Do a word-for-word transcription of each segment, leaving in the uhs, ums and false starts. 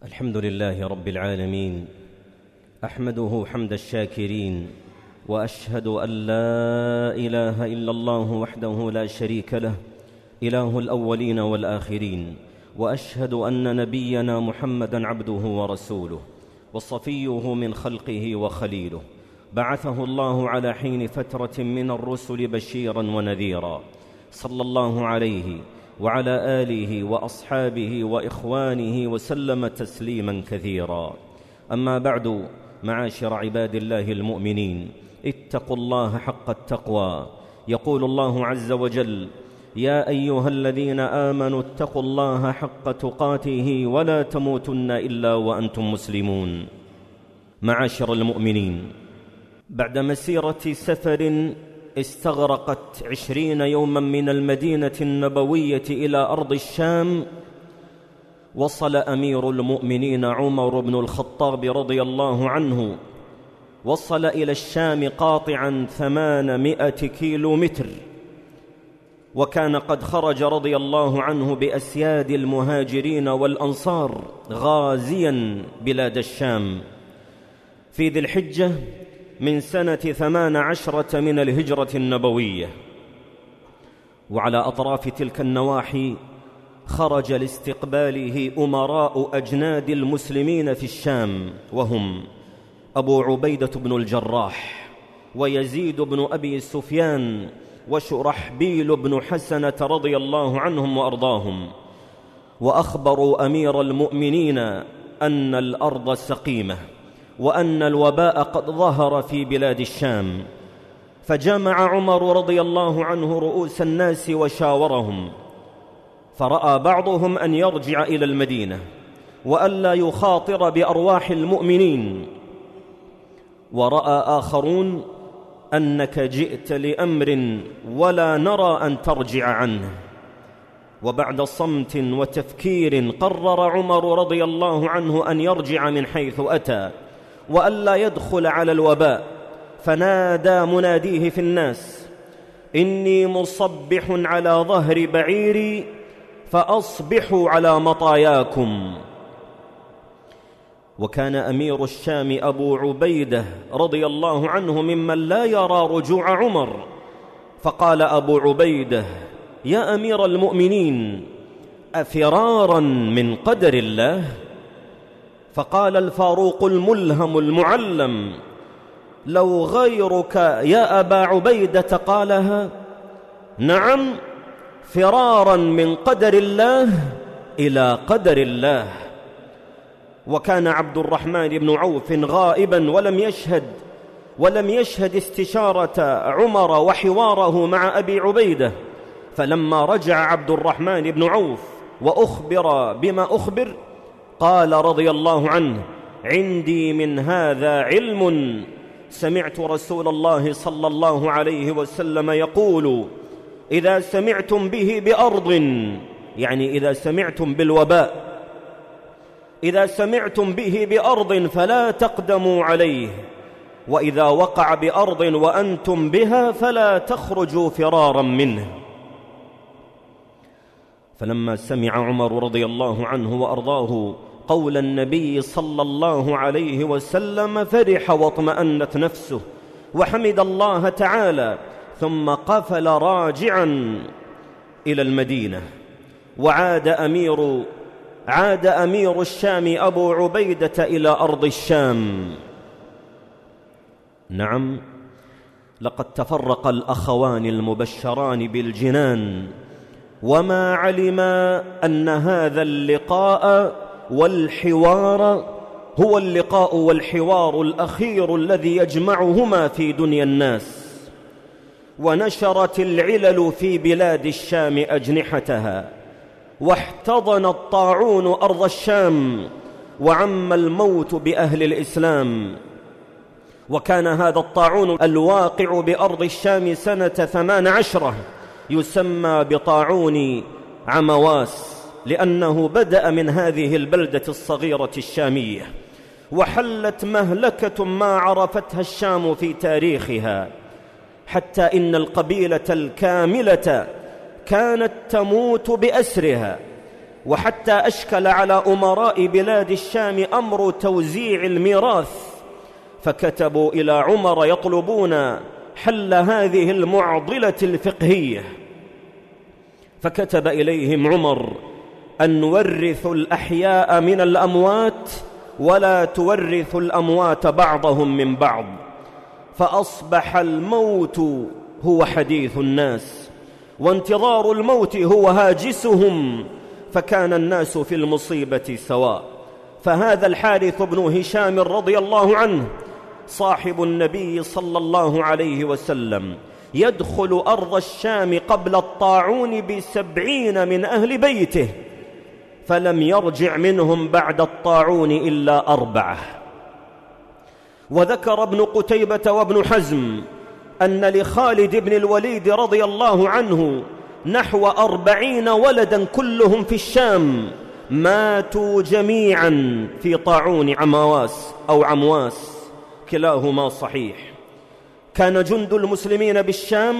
الحمد لله رب العالمين، أحمده حمد الشاكرين، وأشهد أن لا إله إلا الله وحده لا شريك له، إله الأولين والآخرين، وأشهد أن نبينا محمدًا عبده ورسوله وصفيه من خلقه وخليله، بعثه الله على حين فترة من الرسل بشيرًا ونذيرًا، صلى الله عليه وعلى آله وأصحابه وإخوانه وسلم تسليماً كثيراً. أما بعد، معاشر عباد الله المؤمنين، اتقوا الله حق التقوى. يقول الله عز وجل: يا أيها الذين آمنوا اتقوا الله حق تقاته ولا تموتن إلا وأنتم مسلمون. معاشر المؤمنين، بعد مسيرة سفر استغرقت عشرين يوما من المدينة النبوية إلى أرض الشام، وصل أمير المؤمنين عمر بن الخطاب رضي الله عنه وصل إلى الشام قاطعا ثمانمائة كيلو متر، وكان قد خرج رضي الله عنه بأسياد المهاجرين والأنصار غازيا بلاد الشام في ذي الحجة من سنة ثمان عشرة من الهجرة النبوية. وعلى أطراف تلك النواحي خرج لاستقباله أمراء أجناد المسلمين في الشام، وهم أبو عبيدة بن الجراح، ويزيد بن أبي سفيان، وشرحبيل بن حسنة رضي الله عنهم وأرضاهم. وأخبروا أمير المؤمنين أن الأرض سقيمة، وأن الوباء قد ظهر في بلاد الشام. فجمع عمر رضي الله عنه رؤوس الناس وشاورهم، فرأى بعضهم أن يرجع إلى المدينة وألا يخاطر بأرواح المؤمنين، ورأى آخرون أنك جئت لأمر ولا نرى أن ترجع عنه. وبعد صمت وتفكير قرر عمر رضي الله عنه أن يرجع من حيث أتى وألا يدخل على الوباء، فنادى مناديه في الناس: إني مصبح على ظهر بعيري فأصبحوا على مطاياكم. وكان أمير الشام أبو عبيدة رضي الله عنه ممن لا يرى رجوع عمر، فقال أبو عبيدة: يا أمير المؤمنين، أفرارا من قدر الله؟ فقال الفاروق الملهم المعلم: لو غيرك يا أبا عبيدة قالها، نعم، فرارا من قدر الله إلى قدر الله. وكان عبد الرحمن بن عوف غائبا ولم يشهد ولم يشهد استشارة عمر وحواره مع أبي عبيدة، فلما رجع عبد الرحمن بن عوف وأخبر بما أخبر قال رضي الله عنه: عندي من هذا علم، سمعت رسول الله صلى الله عليه وسلم يقول: إذا سمعتم به بأرض، يعني إذا سمعتم بالوباء، إذا سمعتم به بأرض فلا تقدموا عليه، وإذا وقع بأرض وأنتم بها فلا تخرجوا فرارا منه. فلما سمع عمر رضي الله عنه وأرضاه قول النبي صلى الله عليه وسلم فرح واطمأنت نفسه وحمد الله تعالى، ثم قفل راجعا إلى المدينة. وعاد أمير عاد أمير الشام أبو عبيدة إلى أرض الشام. نعم، لقد تفرق الأخوان المبشران بالجنان، وما علما أن هذا اللقاء والحوار هو اللقاء والحوار الأخير الذي يجمعهما في دنيا الناس. ونشرت العلل في بلاد الشام أجنحتها، واحتضن الطاعون أرض الشام، وعم الموت بأهل الإسلام. وكان هذا الطاعون الواقع بأرض الشام سنة ثمان عشرة يسمى بطاعون عمواس، لأنه بدأ من هذه البلدة الصغيرة الشامية، وحلت مهلكة ما عرفتها الشام في تاريخها، حتى إن القبيلة الكاملة كانت تموت بأسرها، وحتى أشكل على أمراء بلاد الشام أمر توزيع الميراث، فكتبوا إلى عمر يطلبون حل هذه المعضلة الفقهية، فكتب إليهم عمر أن نورثوا الأحياء من الأموات ولا تورثوا الأموات بعضهم من بعض، فأصبح الموت هو حديث الناس وانتظار الموت هو هاجسهم، فكان الناس في المصيبة سواء. فهذا الحارث بن هشام رضي الله عنه صاحب النبي صلى الله عليه وسلم يدخل أرض الشام قبل الطاعون بسبعين من أهل بيته، فلم يرجع منهم بعد الطاعون إلا أربعة. وذكر ابن قتيبة وابن حزم أن لخالد بن الوليد رضي الله عنه نحو أربعين ولدا كلهم في الشام ماتوا جميعا في طاعون عمواس أو عمواس، كلاهما صحيح. كان جند المسلمين بالشام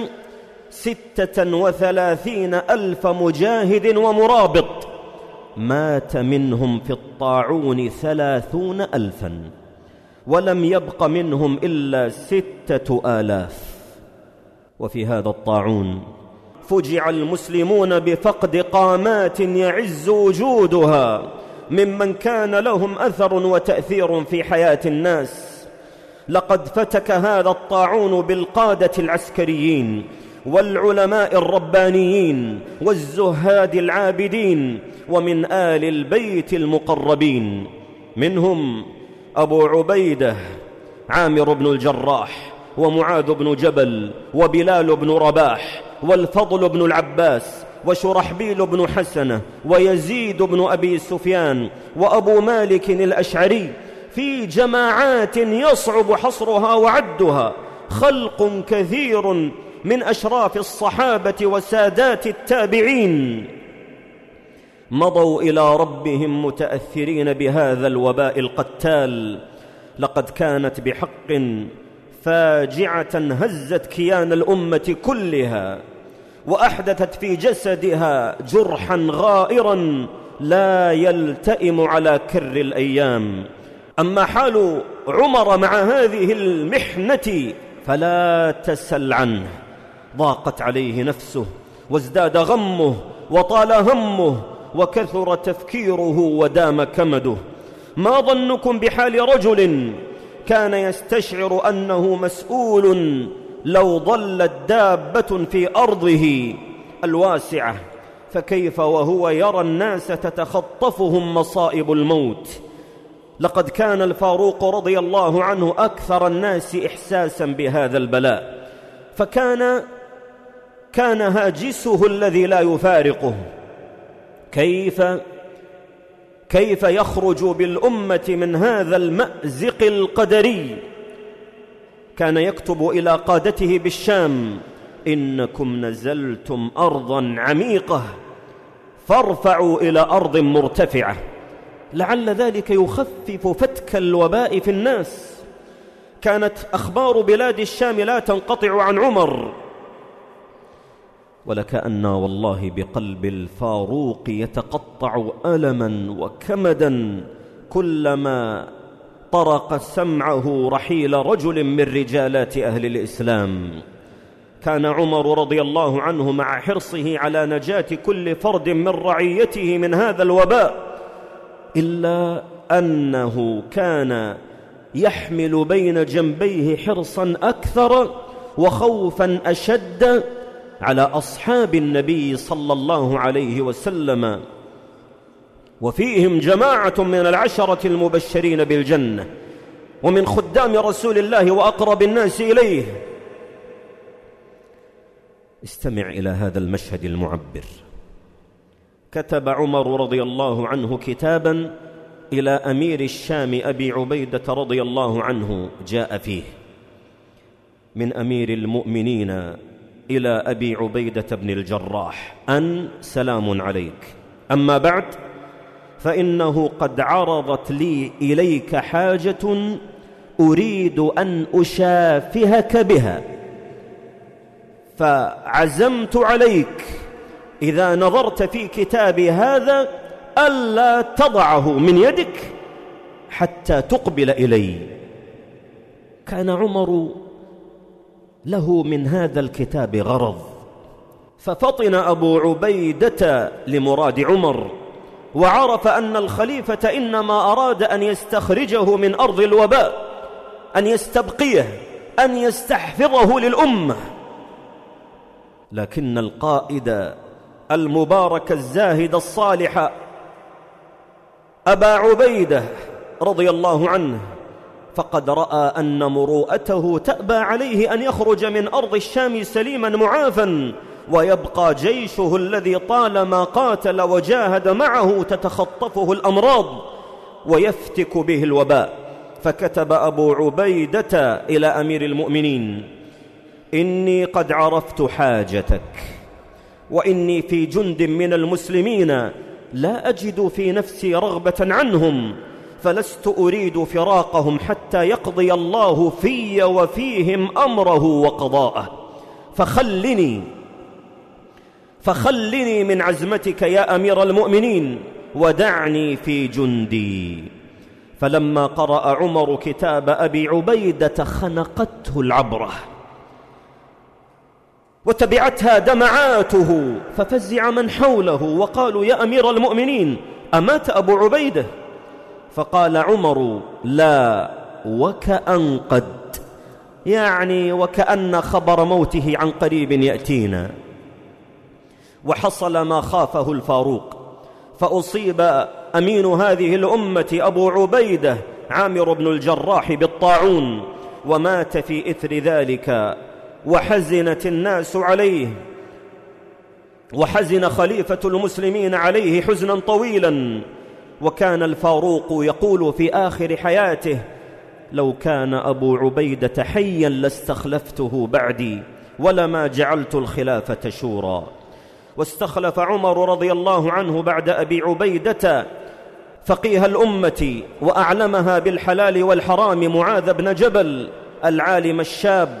ستة وثلاثين ألف مجاهد ومرابط، مات منهم في الطاعون ثلاثون ألفا، ولم يبق منهم إلا ستة آلاف. وفي هذا الطاعون فجع المسلمون بفقد قامات يعز وجودها ممن كان لهم أثر وتأثير في حياة الناس. لقد فتك هذا الطاعون بالقادة العسكريين والعلماء الربانيين والزهاد العابدين ومن آل البيت المقربين، منهم أبو عبيدة عامر بن الجراح ومعاذ بن جبل وبلال بن رباح والفضل بن العباس وشرحبيل بن حسنة ويزيد بن أبي سفيان وأبو مالك الأشعري، في جماعات يصعب حصرها وعدها، خلق كثير من أشراف الصحابة وسادات التابعين مضوا إلى ربهم متأثرين بهذا الوباء القتال. لقد كانت بحق فاجعة هزت كيان الأمة كلها وأحدثت في جسدها جرحا غائرا لا يلتئم على كر الأيام. أما حال عمر مع هذه المحنة فلا تسل عنه، ضاقت عليه نفسه وازداد غمه وطال همه وكثر تفكيره ودام كمده. ما ظنكم بحال رجل كان يستشعر أنه مسؤول لو ضلت دابة في أرضه الواسعة، فكيف وهو يرى الناس تتخطفهم مصائب الموت؟ لقد كان الفاروق رضي الله عنه أكثر الناس إحساسا بهذا البلاء، فكان كان هاجسه الذي لا يفارقه. كيف كيف يخرج بالأمة من هذا المأزق القدري؟ كان يكتب إلى قادته بالشام: إنكم نزلتم أرضا عميقة فارفعوا إلى أرض مرتفعة، لعل ذلك يخفف فتك الوباء في الناس. كانت أخبار بلاد الشام لا تنقطع عن عمر، ولكأن والله بقلب الفاروق يتقطع ألما وكمدا كلما طرق سمعه رحيل رجل من رجالات أهل الإسلام. كان عمر رضي الله عنه مع حرصه على نجاة كل فرد من رعيته من هذا الوباء، إلا أنه كان يحمل بين جنبيه حرصا أكثر وخوفا أشد على أصحاب النبي صلى الله عليه وسلم، وفيهم جماعة من العشرة المبشرين بالجنة ومن خدام رسول الله وأقرب الناس إليه. استمع إلى هذا المشهد المعبر. كتب عمر رضي الله عنه كتابا إلى أمير الشام أبي عبيدة رضي الله عنه، جاء فيه: من أمير المؤمنين إلى أبي عبيدة بن الجراح أن سلام عليك، أما بعد فإنه قد عرضت لي إليك حاجة أريد أن أشافهك بها، فعزمت عليك إذا نظرت في كتابي هذا ألا تضعه من يدك حتى تقبل إلي. كان عمر له من هذا الكتاب غرض، ففطن أبو عبيدة لمراد عمر، وعرف أن الخليفة إنما أراد أن يستخرجه من أرض الوباء، أن يستبقيه، أن يستحفظه للأمة. لكن القائد المبارك الزاهد الصالح أبا عبيدة رضي الله عنه فقد رأى أن مروءته تأبى عليه أن يخرج من أرض الشام سليما معافا، ويبقى جيشه الذي طالما قاتل وجاهد معه تتخطفه الأمراض ويفتك به الوباء. فكتب أبو عبيدة إلى أمير المؤمنين: إني قد عرفت حاجتك، وإني في جند من المسلمين لا أجد في نفسي رغبة عنهم، فلست أريد فراقهم حتى يقضي الله في وفيهم أمره وقضاءه، فخلني فخلني من عزمتك يا أمير المؤمنين، ودعني في جندي. فلما قرأ عمر كتاب أبي عبيدة خنقته العبرة وتبعتها دمعاته، ففزع من حوله وقالوا: يا أمير المؤمنين، أمات أبو عبيدة؟ فقال عمر: لا، وكأن قد، يعني وكأن خبر موته عن قريب يأتينا. وحصل ما خافه الفاروق، فأصيب أمين هذه الأمة أبو عبيدة عامر بن الجراح بالطاعون، ومات في إثر ذلك، وحزنت الناس عليه، وحزن خليفة المسلمين عليه حزنا طويلا. وكان الفاروق يقول في آخر حياته: لو كان أبو عبيدة حيا لاستخلفته بعدي، ولما جعلت الخلافة شورى. واستخلف عمر رضي الله عنه بعد أبي عبيدة فقيه الأمة وأعلمها بالحلال والحرام معاذ بن جبل العالم الشاب،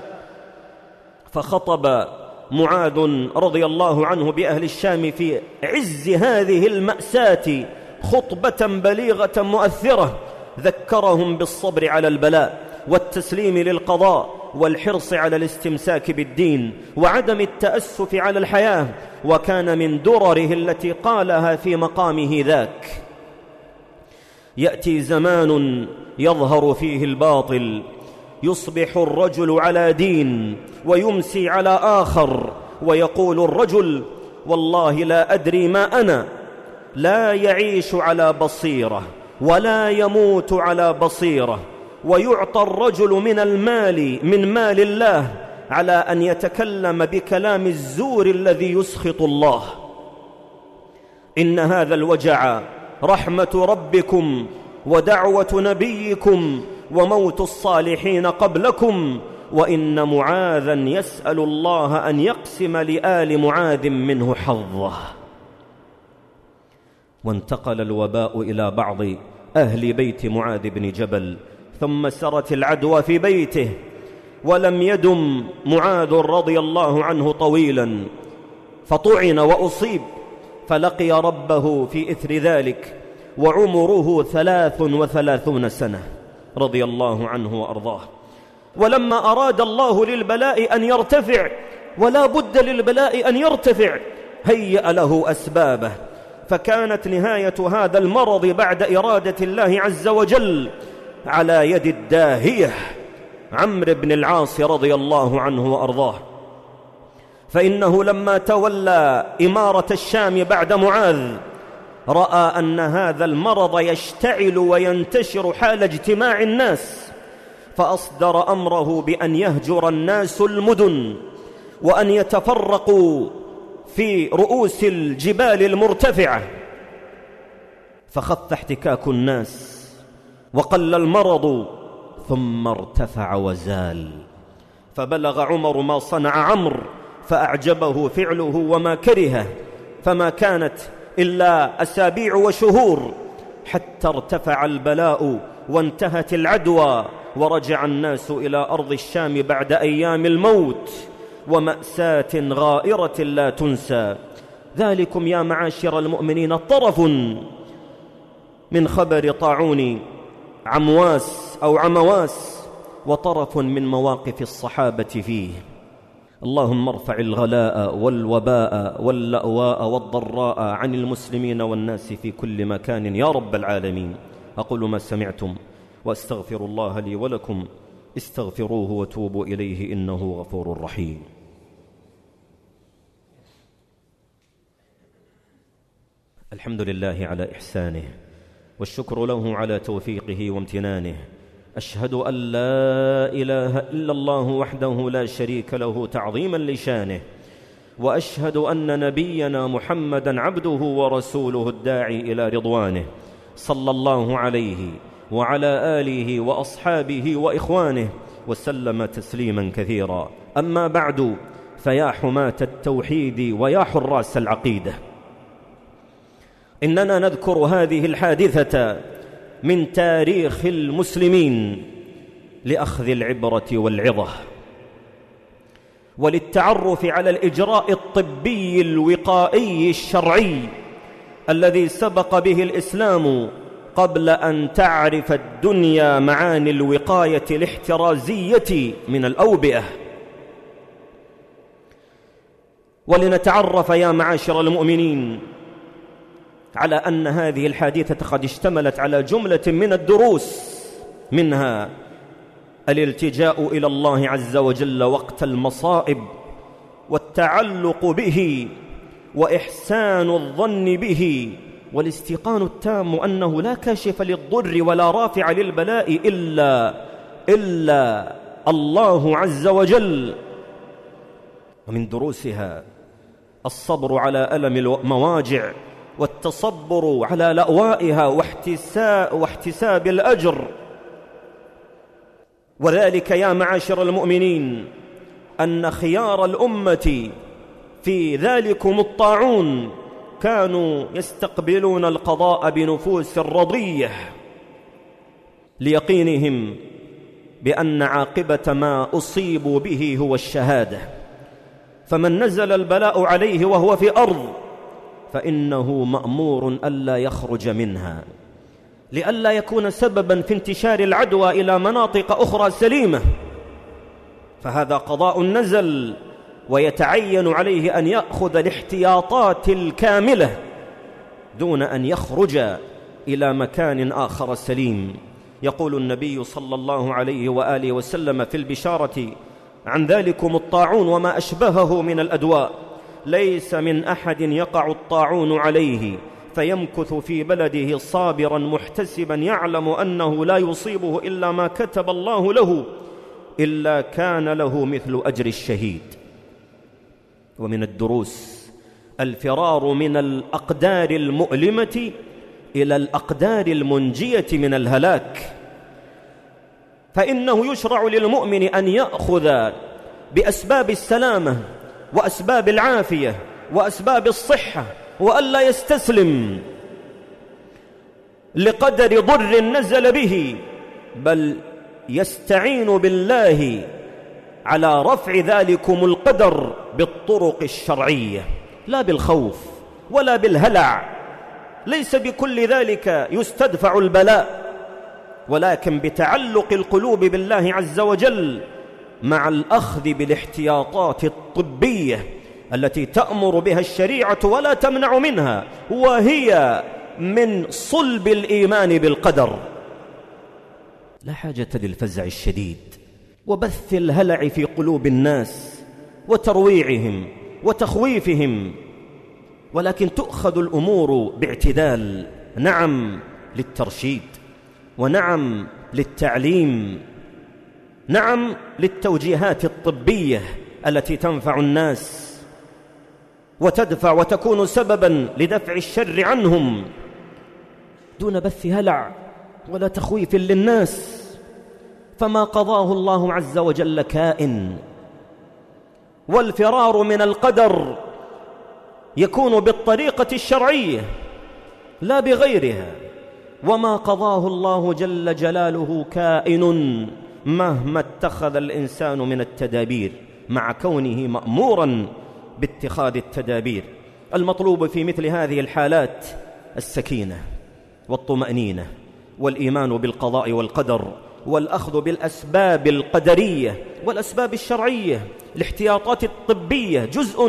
فخطب معاذ رضي الله عنه بأهل الشام في عز هذه المأساة خطبة بليغة مؤثرة، ذكرهم بالصبر على البلاء والتسليم للقضاء والحرص على الاستمساك بالدين وعدم التأسف على الحياة. وكان من درره التي قالها في مقامه ذاك: يأتي زمان يظهر فيه الباطل، يصبح الرجل على دين ويمسي على آخر، ويقول الرجل: والله لا أدري ما أنا. لا يعيش على بصيرة ولا يموت على بصيرة، ويعطى الرجل من المال من مال الله على أن يتكلم بكلام الزور الذي يسخط الله. إن هذا الوجع رحمة ربكم ودعوة نبيكم وموت الصالحين قبلكم، وإن معاذا يسأل الله أن يقسم لآل معاذ منه حظه. وانتقل الوباء إلى بعض أهل بيت معاذ بن جبل، ثم سرت العدوى في بيته، ولم يدم معاذ رضي الله عنه طويلا، فطعن وأصيب، فلقي ربه في إثر ذلك وعمره ثلاث وثلاثون سنة رضي الله عنه وأرضاه. ولما أراد الله للبلاء أن يرتفع، ولا بد للبلاء أن يرتفع، هيأ له أسبابه، فكانت نهاية هذا المرض بعد إرادة الله عز وجل على يد الداهية عمرو بن العاص رضي الله عنه وأرضاه. فإنه لما تولى إمارة الشام بعد معاذ رأى أن هذا المرض يشتعل وينتشر حال اجتماع الناس، فأصدر أمره بأن يهجر الناس المدن، وأن يتفرقوا في رؤوس الجبال المرتفعة، فخف احتكاك الناس وقل المرض، ثم ارتفع وزال. فبلغ عمر ما صنع عمرو، فأعجبه فعله وما كرهه، فما كانت إلا أسابيع وشهور حتى ارتفع البلاء وانتهت العدوى، ورجع الناس إلى أرض الشام بعد أيام الموت ومأساة غائرة لا تنسى. ذلكم يا معاشر المؤمنين طرف من خبر طاعون عمواس أو عمواس وطرف من مواقف الصحابة فيه. اللهم ارفع الغلاء والوباء واللأواء والضراء عن المسلمين والناس في كل مكان يا رب العالمين. أقول ما سمعتم وأستغفر الله لي ولكم، استغفروه وتوبوا إليه إنه غفور رحيم. الحمد لله على إحسانه، والشكر له على توفيقه وامتنانه. أشهد أن لا إله إلا الله وحده لا شريك له تعظيما لشانه، وأشهد أن نبينا محمدا عبده ورسوله الداعي إلى رضوانه، صلى الله عليه وعلى آله وأصحابه وإخوانه وسلم تسليما كثيرا. أما بعد، فيا حماة التوحيد ويا حراس العقيدة، إننا نذكر هذه الحادثة من تاريخ المسلمين لأخذ العبرة والعظة، وللتعرف على الإجراء الطبي الوقائي الشرعي الذي سبق به الإسلام قبل أن تعرف الدنيا معاني الوقاية الاحترازية من الأوبئة. ولنتعرف يا معاشر المؤمنين على أن هذه الحادثة قد اشتملت على جملة من الدروس، منها الالتجاء إلى الله عز وجل وقت المصائب، والتعلق به، وإحسان الظن به، والاستيقان التام أنه لا كاشف للضر ولا رافع للبلاء إلا إلا الله عز وجل. ومن دروسها الصبر على ألم المواجع، والتصبر على لأوائها، واحتساب, واحتساب الأجر. وذلك يا معاشر المؤمنين أن خيار الأمة في ذلكم الطاعون كانوا يستقبلون القضاء بنفوس رضية، ليقينهم بأن عاقبة ما أصيبوا به هو الشهادة. فمن نزل البلاء عليه وهو في أرض فإنه مأمور ألا يخرج منها، لئلا يكون سببا في انتشار العدوى إلى مناطق أخرى سليمة. فهذا قضاء نزل، ويتعين عليه أن يأخذ الاحتياطات الكاملة دون أن يخرج إلى مكان آخر سليم. يقول النبي صلى الله عليه وآله وسلم في البشارة عن ذلكم الطاعون وما أشبهه من الأدواء: ليس من أحد يقع الطاعون عليه فيمكث في بلده صابرا محتسبا يعلم أنه لا يصيبه إلا ما كتب الله له إلا كان له مثل أجر الشهيد. ومن الدروس الفرار من الأقدار المؤلمة إلى الأقدار المنجية من الهلاك. فإنه يشرع للمؤمن أن يأخذ بأسباب السلامة وأسباب العافية وأسباب الصحة، وألا يستسلم لقدر ضر نزل به، بل يستعين بالله على رفع ذلكم القدر بالطرق الشرعية، لا بالخوف ولا بالهلع. ليس بكل ذلك يستدفع البلاء، ولكن بتعلق القلوب بالله عز وجل مع الأخذ بالاحتياطات الطبية التي تأمر بها الشريعة ولا تمنع منها، وهي من صلب الإيمان بالقدر. لا حاجة للفزع الشديد وبث الهلع في قلوب الناس وترويعهم وتخويفهم، ولكن تؤخذ الأمور باعتدال، نعم للترشيد، ونعم للتعليم، نعم للتوجيهات الطبية التي تنفع الناس وتدفع وتكون سببا لدفع الشر عنهم، دون بث هلع ولا تخويف للناس. فما قضاه الله عز وجل كائن، والفرار من القدر يكون بالطريقة الشرعية لا بغيرها. وما قضاه الله جل جلاله كائن مهما اتخذ الإنسان من التدابير، مع كونه مأمورا باتخاذ التدابير. المطلوب في مثل هذه الحالات السكينة والطمأنينة والإيمان بالقضاء والقدر والأخذ بالأسباب القدرية والأسباب الشرعية. الاحتياطات الطبية جزء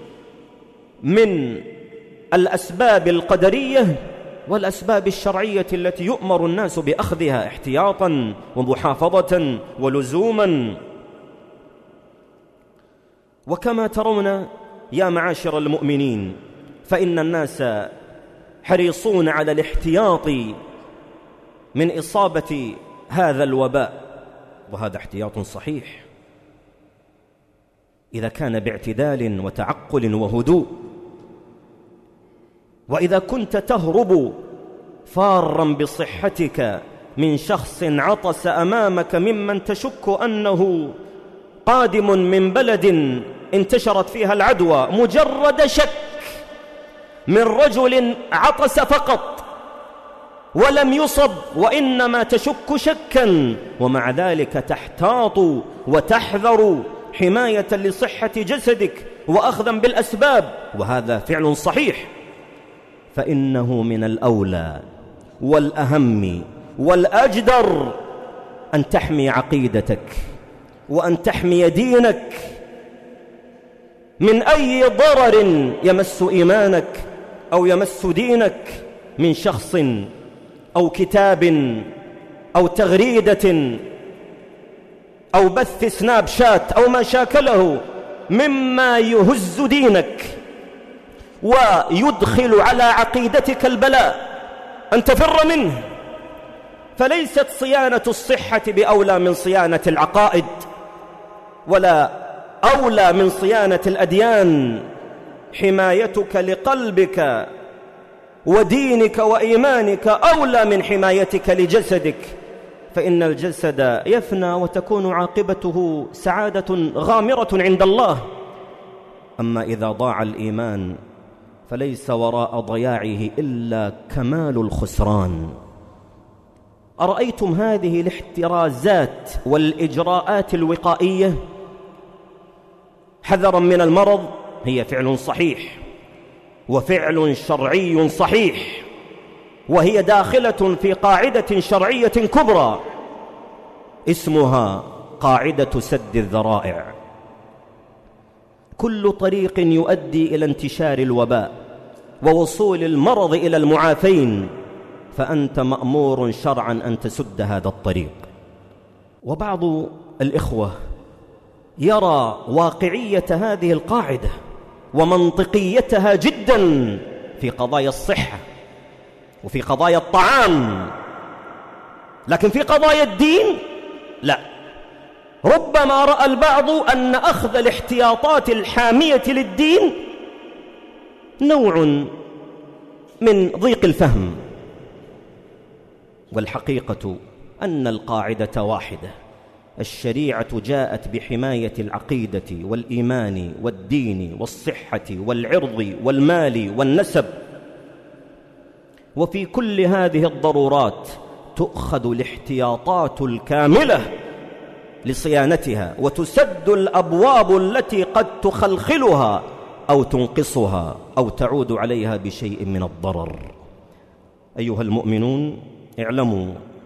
من الأسباب القدرية والأسباب الشرعية التي يؤمر الناس بأخذها احتياطا ومحافظة ولزوما. وكما ترون يا معاشر المؤمنين، فإن الناس حريصون على الاحتياط من إصابة هذا الوباء، وهذا احتياط صحيح إذا كان باعتدال وتعقل وهدوء. وإذا كنت تهرب فارا بصحتك من شخص عطس أمامك ممن تشك أنه قادم من بلد انتشرت فيها العدوى، مجرد شك من رجل عطس فقط ولم يصب، وإنما تشك شكا، ومع ذلك تحتاط وتحذر حماية لصحة جسدك وأخذا بالأسباب، وهذا فعل صحيح. فإنه من الأولى والأهم والأجدر أن تحمي عقيدتك وأن تحمي دينك من أي ضرر يمس إيمانك أو يمس دينك من شخص أو كتاب أو تغريدة أو بث سناب شات أو ما شاكله مما يهز دينك ويدخل على عقيدتك البلاء أن تفر منه. فليست صيانة الصحة بأولى من صيانة العقائد، ولا أولى من صيانة الأديان. حمايتك لقلبك ودينك وإيمانك أولى من حمايتك لجسدك، فإن الجسد يفنى وتكون عاقبته سعادة غامرة عند الله. أما إذا ضاع الإيمان فليس وراء ضياعه إلا كمال الخسران. أرأيتم هذه الاحترازات والإجراءات الوقائية حذرا من المرض؟ هي فعل صحيح وفعل شرعي صحيح، وهي داخلة في قاعدة شرعية كبرى اسمها قاعدة سد الذرائع. كل طريق يؤدي إلى انتشار الوباء ووصول المرض إلى المعافين فأنت مأمور شرعا أن تسد هذا الطريق. وبعض الإخوة يرى واقعية هذه القاعدة ومنطقيتها جدا في قضايا الصحة وفي قضايا الطعام، لكن في قضايا الدين لا. ربما رأى البعض أن أخذ الاحتياطات الحامية للدين نوع من ضيق الفهم، والحقيقة أن القاعدة واحدة. الشريعة جاءت بحماية العقيدة والإيمان والدين والصحة والعرض والمال والنسب، وفي كل هذه الضرورات تؤخذ الاحتياطات الكاملة لصيانتها، وتسد الأبواب التي قد تخلخلها أو تنقصها أو تعود عليها بشيء من الضرر. أيها المؤمنون، اعلموا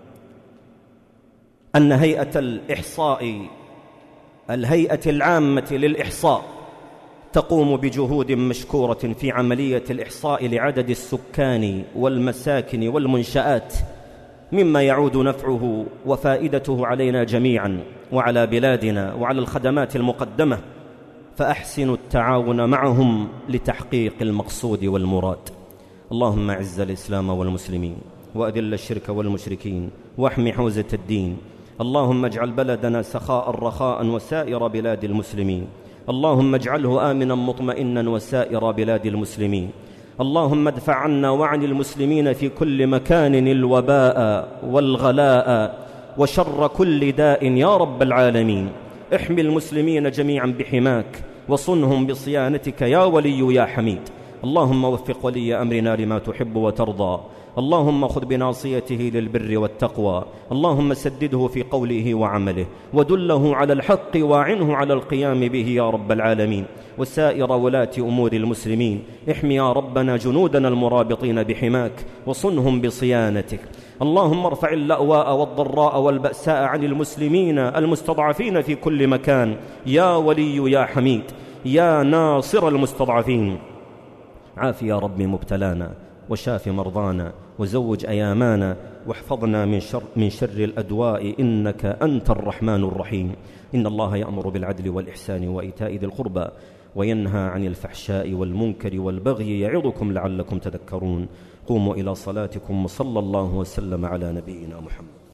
أن هيئة الإحصاء الهيئة العامة للإحصاء تقوم بجهود مشكورة في عملية الإحصاء لعدد السكان والمساكن والمنشآت، مما يعود نفعه وفائدته علينا جميعا وعلى بلادنا وعلى الخدمات المقدمة، فأحسنوا التعاون معهم لتحقيق المقصود والمراد. اللهم أعز الإسلام والمسلمين وأذل الشرك والمشركين واحمِ حوزة الدين. اللهم اجعل بلدنا سخاء رخاء وسائر بلاد المسلمين. اللهم اجعله آمنا مطمئنا وسائر بلاد المسلمين. اللهم ادفع عنا وعن المسلمين في كل مكان الوباء والغلاء وشر كل داء يا رب العالمين. احمي المسلمين جميعا بحماك وصنهم بصيانتك يا ولي يا حميد. اللهم وفق ولي أمرنا لما تحب وترضى، اللهم خذ بناصيته للبر والتقوى، اللهم سدده في قوله وعمله، ودله على الحق واعنه على القيام به يا رب العالمين. وسائر ولاة أمور المسلمين، احمي يا ربنا جنودنا المرابطين بحماك وصنهم بصيانتك. اللهم ارفع اللأواء والضراء والبأساء عن المسلمين المستضعفين في كل مكان يا ولي يا حميد يا ناصر المستضعفين. عاف يا رب مبتلانا، وشاف مرضانا، وزوج أيامانا، واحفظنا من شر, من شر الأدواء، إنك أنت الرحمن الرحيم. إن الله يأمر بالعدل والإحسان وإيتاء ذي القربى، وينهى عن الفحشاء والمنكر والبغي، يعظكم لعلكم تذكرون. قوموا إلى صلاتكم، وصلى الله وسلم على نبينا محمد.